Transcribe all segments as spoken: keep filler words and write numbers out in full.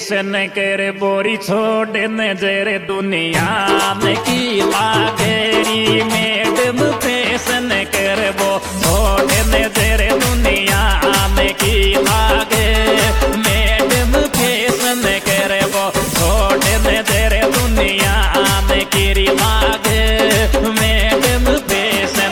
Fashion कर बोरी छोड़ न जरे दुनिया में की लागेरी मैडम फैशन कर बो छोड़ न जरे दुनिया में की लागे मैडम फैशन कर बो छोड़ न जरे दुनिया में की लागे मैडम फैशन।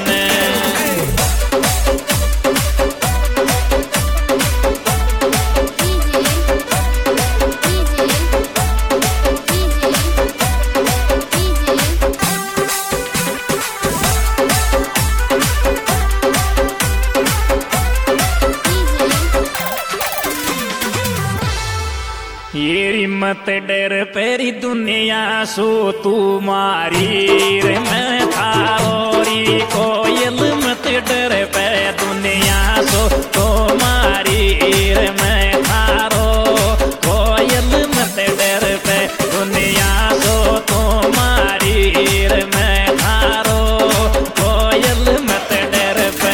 येरी मत डर पेरी दुनिया सो तुम्हारी रे मैं थारोरी कोयल मत डर पे दुनिया सो तुम्हारी रे मैं थारो कोयल मत डर पे दुनिया सो तुम्हारी रे मैं थारो कोयल मत डर पे।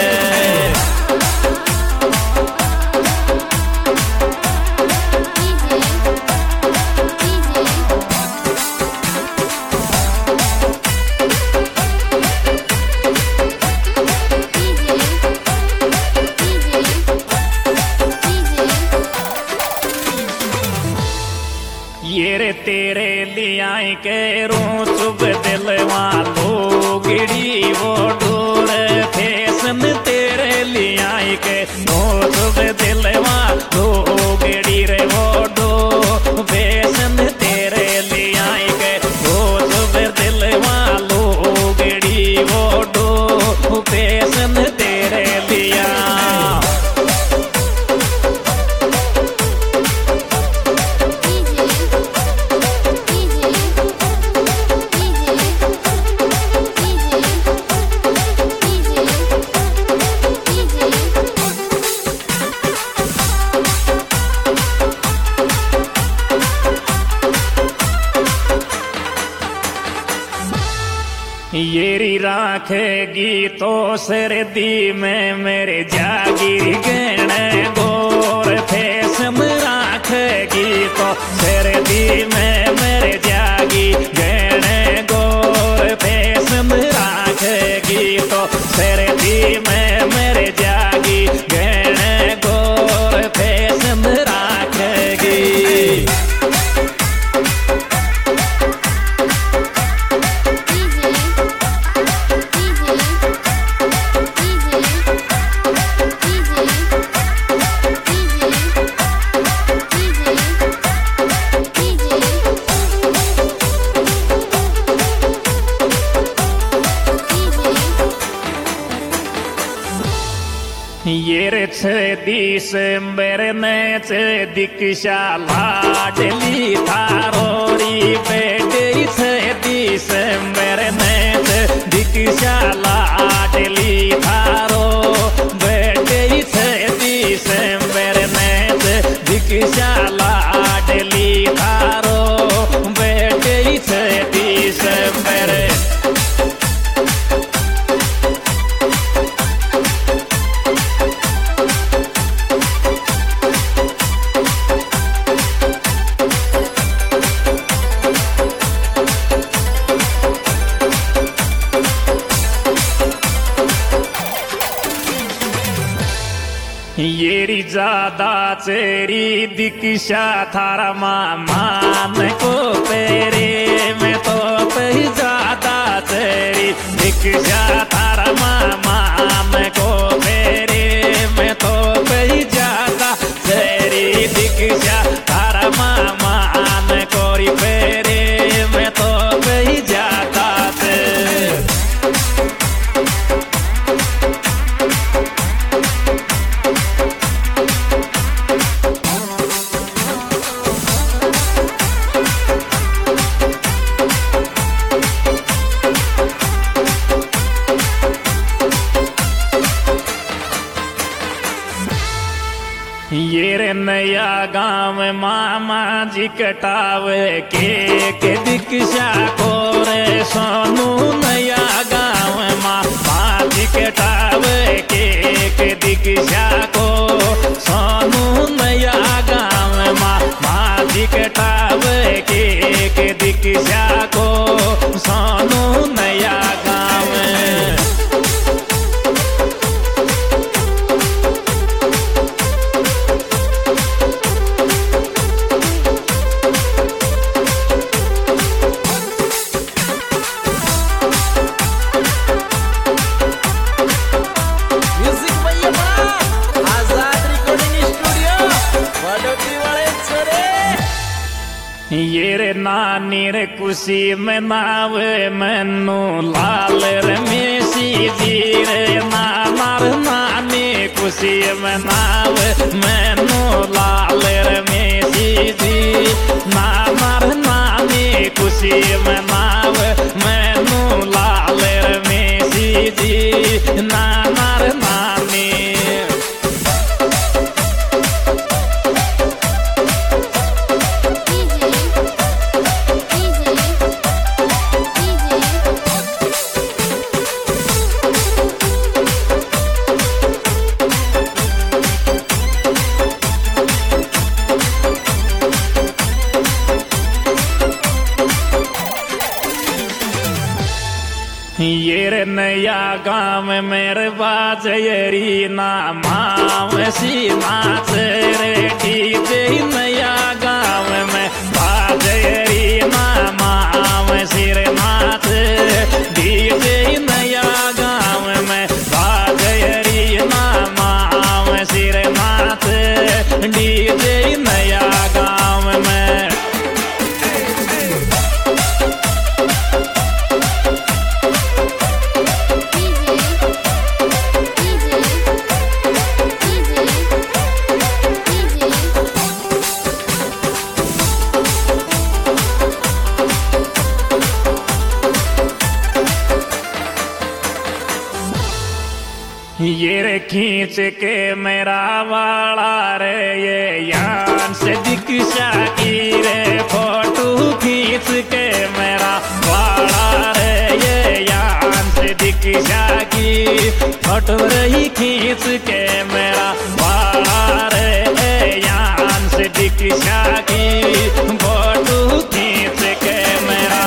ये रे तेरे लिया के रो चुभ दिलवा लोगड़ी वो डोर फैशन तेरे लिया के रो चुभ दिलवा लोगड़ी रे वो डो फैशन तेरे लिया के रो चुभ दिलवा लोगड़ी वो डो फैशन तेरे लिया। येरी राखेगी तो सर्दी में मेरे जागीर गहने गोर फैशन राखेगी तो सर्दी में मेरे जागी गहने गोर फैशन राखेगी तो सर्दी में मेरे जागी गहने गोर फैशन राखेगी। ये रे दिसंबर में दीक्षा लाडली थारोरी बेटे दिसंबर में दीक्षा लाडली थारो बेटे दिसंबर में दीक्षा लाडली थारो बेटे दिसंबर। येरी ज्यादा चेरी दीक्षा थारा मान को पेरे में तो पही ज्यादा चेरी दीक्षा थारा मान को पेरे में तो पही ज्यादा चेरी दीक्षा थारा मान कोरी पेरे में तो पही ज्यादा चेरी। ये रे नया गाँव मामा जी कटावे के के दीक्षा को रे सोनू नया गाँव मामा जी कटावे के के दीक्षा को सोनू नया गाँव मामा जी कटावे रे खुशी में नावे मैनू लाल रमेशी जी रे नानार नानी खुशी में नावे मैनू लाल रमेशी जी नानार नानी खुशी में नावे मैनू लाल रमेशी जी नानार नानी ये रे नया गाँव मेरे बाजयरी ना माव सी नाच रे डीजे नया गाँव में बाजयरी ना माव सिर नाच डीजे नया गाँव में बाजयरी ना माव सिर नाच डीजे नया गाँव में ये रे खींच के मेरा वाला रे ये यान से दीक्षा की रे फोटो खींच के मेरा वाला रे ये यान से दीक्षा की फोटो रही खींच के मेरा वाला रे यान से दीक्षा की फोटो खींच के मेरा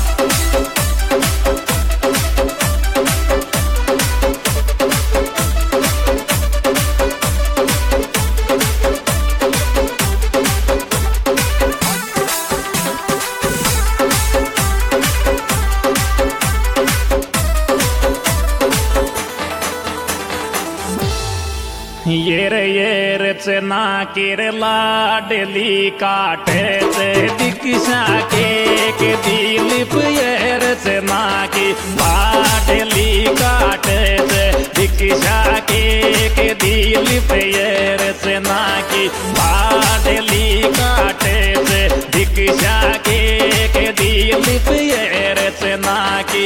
ये रे ये रे चना किर लाडली काटे से दीक्षा के के दिलीप ये रे चना की लाडली काटे से दीक्षा के के दिलीप ये रे चना की लाडली काटे से दीक्षा के के दिलीप ये रे चना की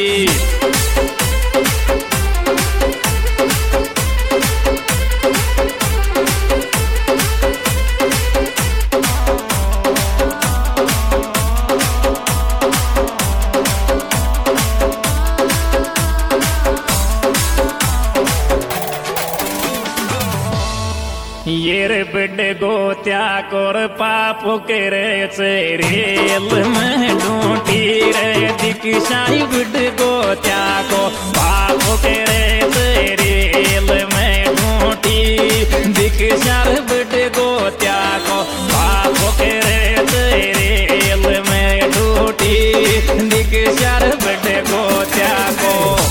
ये रे बिड्डे गोत्या कोर पापो के रे से रेल में ढूंढी रे दीक्षाई बिड्डे गोत्या को पापो के रे से रेल में ढूंढी दीक्षा बिड्डे गोत्या को पापो के रे से रेल में ढूंढी दीक्षा बिड्डे गोत्या को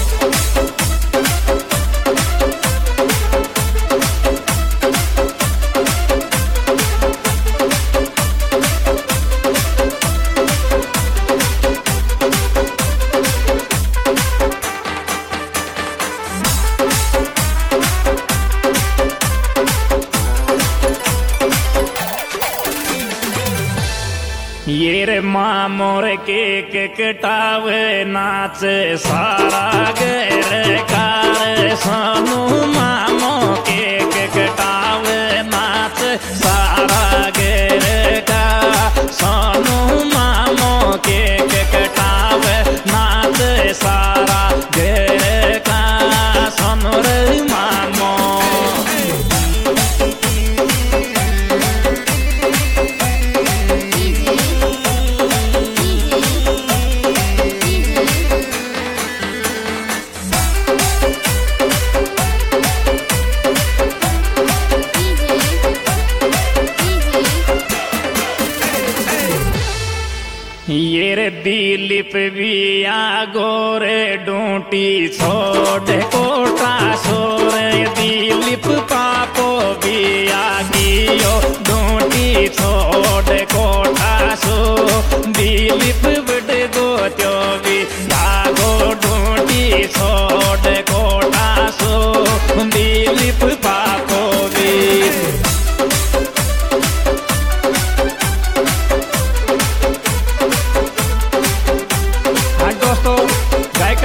ये रे मामोर केक कटावे नाच सारा गेर कार सोनू मामो केक कटावे नाच सारा गेर का सोनू मामो केक कटावे नाच सारा गेर का सोनू रे मामो ये रे दिलीप भी आ गोरे डूटी छोड़ कोटा सोरे दिलीप पापो भी आ गियो डूटी छोड़ कोटा सो दिलीप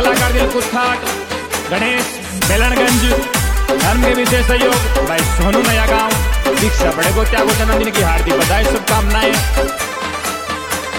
कलाकार दिलकुश ठाट, गणेश बेलनगंज, धर्म के विशेष सहयोग भाई सोनू नया गांव, दीक्षा बड़े को त्यागो जन्मदिन की हार्दिक बधाई शुभकामनाएं।